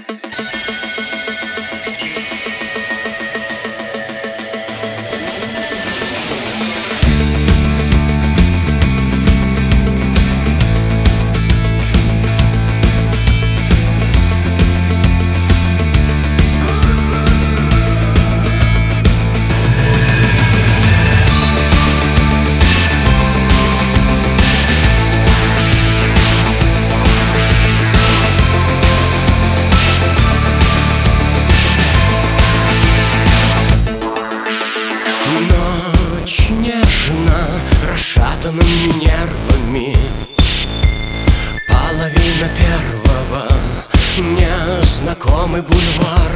Расшатанными нервами, половина первого, незнакомый бульвар.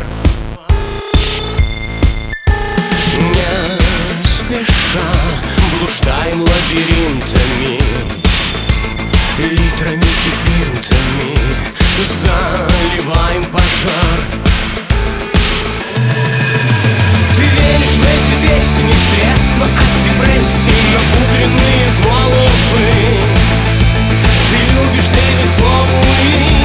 Не спеша блуждаем лабиринтами, литрами и пинтами заливаем пожар. Ты веришь в эти песни, средства от депрессии, напудренные головы. Ты любишь Дэвид Боуи.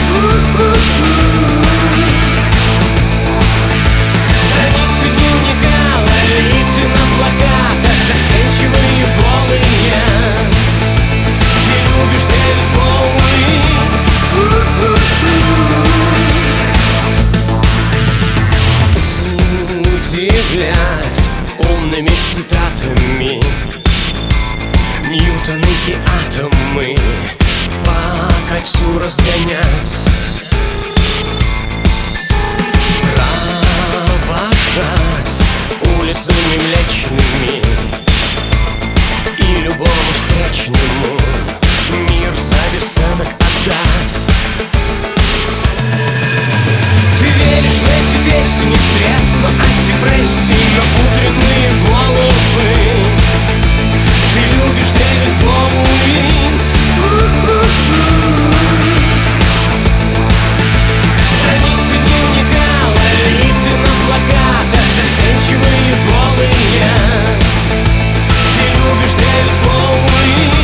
Страницы дневника, лолиты на плакатах, застенчивые голые. Ты любишь Дэвид Боуи. Удивлять умными цитатами Ньютоны и атомы по кольцу разгонять, провожать улицами млечными и любому встречному мир за бесценок отдать. Ты веришь в эти песни, средства от депрессии, напудренные головы. Ты любишь Дэвид Боуи. Страницы дневника, лолиты на плакатах, застенчивые голые. Ты любишь Дэвид Боуи.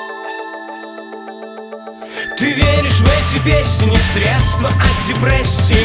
Ты веришь в эти песни, средства от депрессии,